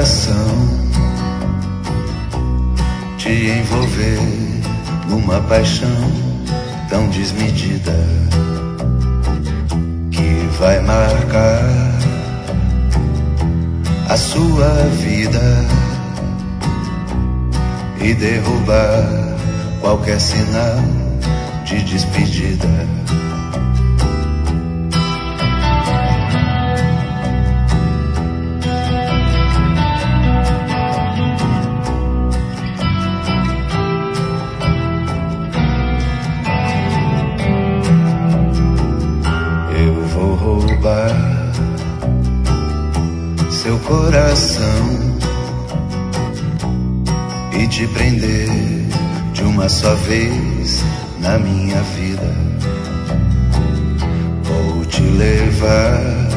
coração, te envolver numa paixão tão desmedida que vai marcar a sua vida e derrubar qualquer sinal de despedida. Eu vou roubar seu coração e te prender de uma só vez na minha vida. Vou te levar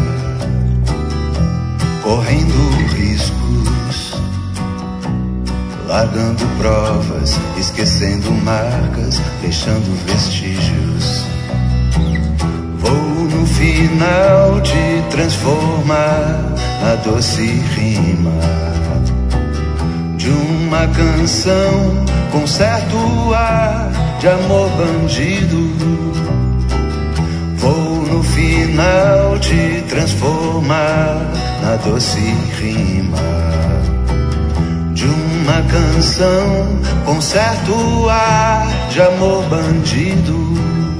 correndo riscos, largando provas, esquecendo marcas, deixando vestígios. Vou no final te transformar na doce rima de uma canção com certo ar de amor bandido. Vou no final te transformar na doce rima de uma canção com certo ar de amor bandido.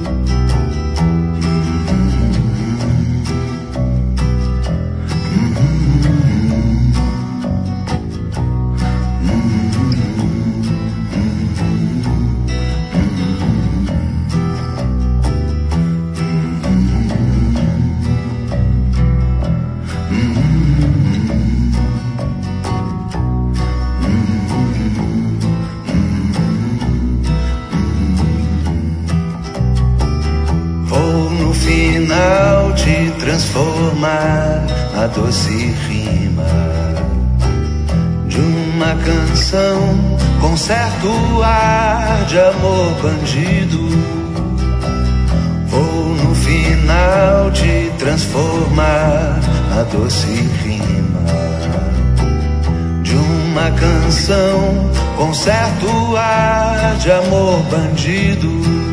Final te transformar na doce rima de uma canção com certo ar de amor bandido. Vou no final te transformar na doce rima de uma canção com certo ar de amor bandido.